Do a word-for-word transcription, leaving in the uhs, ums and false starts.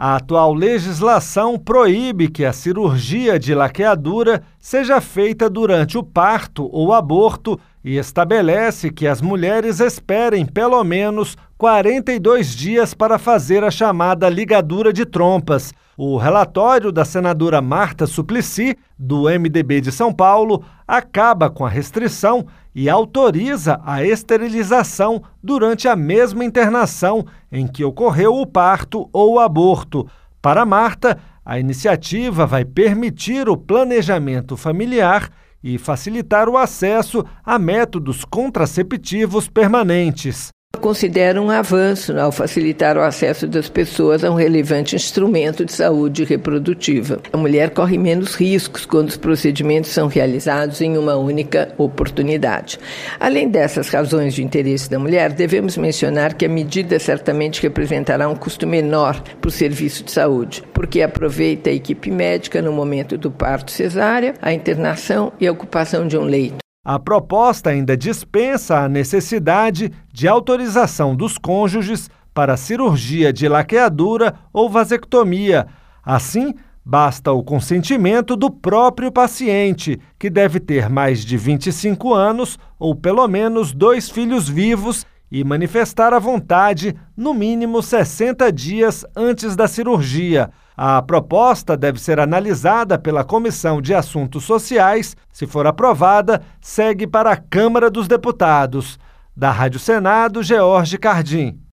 A atual legislação proíbe que a cirurgia de laqueadura seja feita durante o parto ou aborto e estabelece que as mulheres esperem pelo menos quarenta e dois dias para fazer a chamada ligadura de trompas. O relatório da senadora Marta Suplicy, do M D B de São Paulo, acaba com a restrição e autoriza a esterilização durante a mesma internação em que ocorreu o parto ou o aborto. Para Marta, a iniciativa vai permitir o planejamento familiar e facilitar o acesso a métodos contraceptivos permanentes. Considero um avanço ao facilitar o acesso das pessoas a um relevante instrumento de saúde reprodutiva. A mulher corre menos riscos quando os procedimentos são realizados em uma única oportunidade. Além dessas razões de interesse da mulher, devemos mencionar que a medida certamente representará um custo menor para o serviço de saúde, porque aproveita a equipe médica no momento do parto cesárea, a internação e a ocupação de um leito. A proposta ainda dispensa a necessidade de autorização dos cônjuges para cirurgia de laqueadura ou vasectomia. Assim, basta o consentimento do próprio paciente, que deve ter mais de vinte e cinco anos ou pelo menos dois filhos vivos e manifestar a vontade no mínimo sessenta dias antes da cirurgia. A proposta deve ser analisada pela Comissão de Assuntos Sociais. Se for aprovada, segue para a Câmara dos Deputados. Da Rádio Senado, George Cardim.